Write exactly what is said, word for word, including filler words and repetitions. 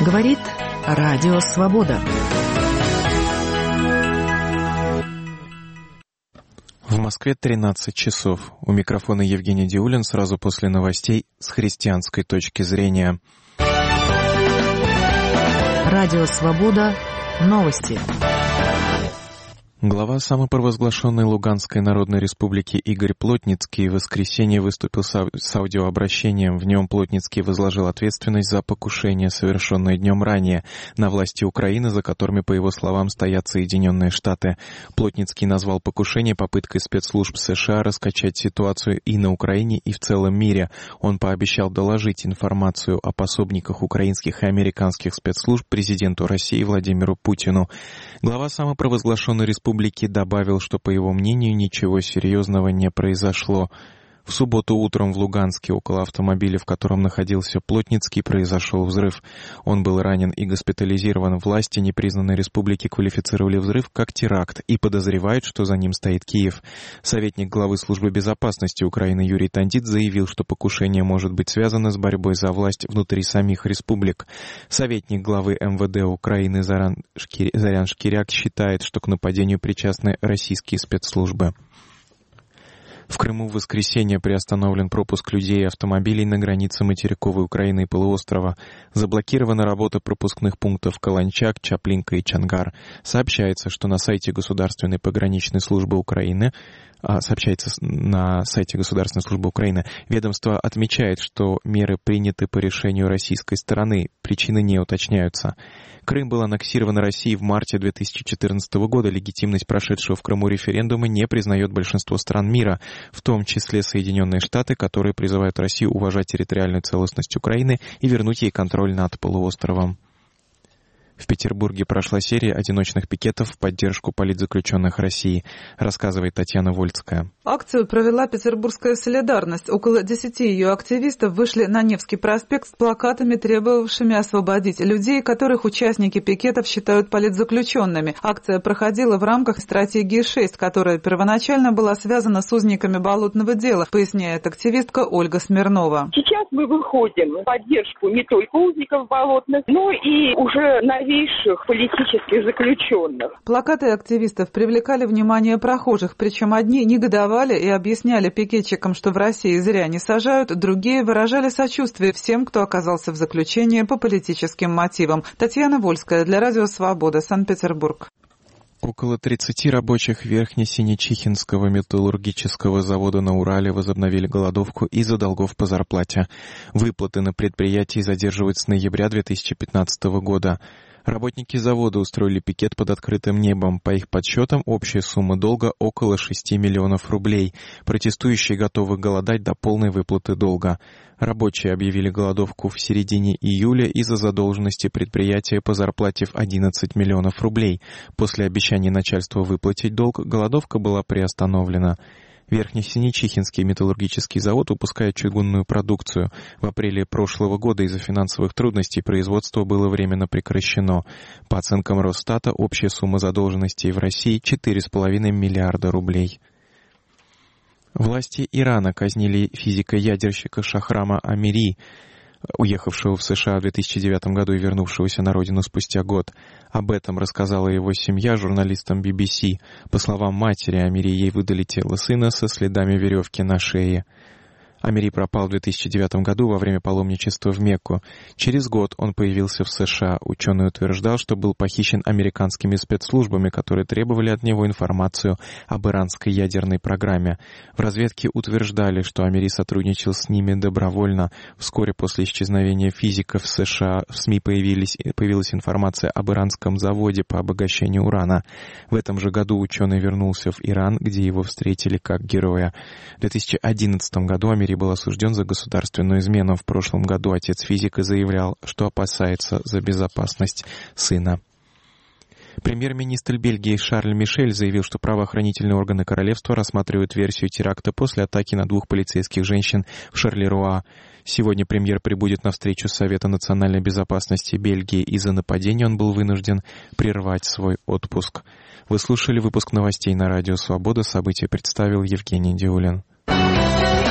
Говорит Радио Свобода. В Москве тринадцать часов. У микрофона Евгений Диулин сразу после новостей с христианской точки зрения. Радио Свобода. Новости. Глава самопровозглашенной Луганской Народной Республики Игорь Плотницкий в воскресенье выступил с аудиообращением. В нем Плотницкий возложил ответственность за покушение, совершенное днем ранее, на власти Украины, за которыми, по его словам, стоят Соединенные Штаты. Плотницкий назвал покушение попыткой спецслужб США раскачать ситуацию и на Украине, и в целом мире. Он пообещал доложить информацию о пособниках украинских и американских спецслужб президенту России Владимиру Путину. Глава самопровозглашенной республики добавил, что, по его мнению, ничего серьезного не произошло. В субботу утром в Луганске около автомобиля, в котором находился Плотницкий, произошел взрыв. Он был ранен и госпитализирован. Власти непризнанной республики квалифицировали взрыв как теракт и подозревают, что за ним стоит Киев. Советник главы службы безопасности Украины Юрий Тандит заявил, что покушение может быть связано с борьбой за власть внутри самих республик. Советник главы эм вэ дэ Украины Зарян Шкиряк считает, что к нападению причастны российские спецслужбы. В Крыму в воскресенье приостановлен пропуск людей и автомобилей на границе материковой Украины и полуострова. Заблокирована работа пропускных пунктов Каланчак, Чаплинка и Чангар. Сообщается, что на сайте Государственной пограничной службы Украины Сообщается на сайте Государственной службы Украины. Ведомство отмечает, что меры приняты по решению российской стороны. Причины не уточняются. Крым был аннексирован Россией в марте две тысячи четырнадцатого года. Легитимность прошедшего в Крыму референдума не признает большинство стран мира, в том числе Соединенные Штаты, которые призывают Россию уважать территориальную целостность Украины и вернуть ей контроль над полуостровом. В Петербурге прошла серия одиночных пикетов в поддержку политзаключенных России, рассказывает Татьяна Вольцкая. Акцию провела Петербургская солидарность. Около десяти ее активистов вышли на Невский проспект с плакатами, требовавшими освободить людей, которых участники пикетов считают политзаключенными. Акция проходила в рамках стратегии шесть, которая первоначально была связана с узниками болотного дела, поясняет активистка Ольга Смирнова. Сейчас мы выходим в поддержку не только узников болотных, но и уже на новейших политических заключенных. Плакаты активистов привлекали внимание прохожих, причем одни негодовали и объясняли пикетчикам, что в России зря не сажают, другие выражали сочувствие всем, кто оказался в заключении по политическим мотивам. Татьяна Вольская для Радио Свобода, Санкт-Петербург. Около тридцати рабочих Верхнесинечихинского металлургического завода на Урале возобновили голодовку из-за долгов по зарплате. Выплаты на предприятии задерживают с ноября две тысячи пятнадцатого года. Работники завода устроили пикет под открытым небом. По их подсчетам, общая сумма долга около шести миллионов рублей. Протестующие готовы голодать до полной выплаты долга. Рабочие объявили голодовку в середине июля из-за задолженности предприятия по зарплате в одиннадцать миллионов рублей. После обещания начальства выплатить долг, голодовка была приостановлена. Верхнесинечихинский металлургический завод выпускает чугунную продукцию. В апреле прошлого года из-за финансовых трудностей производство было временно прекращено. По оценкам Росстата, общая сумма задолженностей в России четыре с половиной миллиарда рублей. Власти Ирана казнили физика-ядерщика Шахрама Амири, уехавшего в США в две тысячи девятом году и вернувшегося на родину спустя год. Об этом рассказала его семья журналистам би би си. По словам матери Амири, ей выдали тело сына со следами веревки на шее. Амири пропал в две тысячи девятом году во время паломничества в Мекку. Через год он появился в США. Ученый утверждал, что был похищен американскими спецслужбами, которые требовали от него информацию об иранской ядерной программе. В разведке утверждали, что Амири сотрудничал с ними добровольно. Вскоре после исчезновения физика в США в СМИ появились, появилась информация об иранском заводе по обогащению урана. В этом же году ученый вернулся в Иран, где его встретили как героя. В две тысячи одиннадцатом году Амири был осужден за государственную измену. В прошлом году отец физика заявлял, что опасается за безопасность сына. Премьер-министр Бельгии Шарль Мишель заявил, что правоохранительные органы королевства рассматривают версию теракта после атаки на двух полицейских женщин в Шарлеруа. Сегодня премьер прибудет на встречу Совета национальной безопасности Бельгии. Из-за нападения он был вынужден прервать свой отпуск. Вы слушали выпуск новостей на Радио Свобода. События представил Евгений Диулин.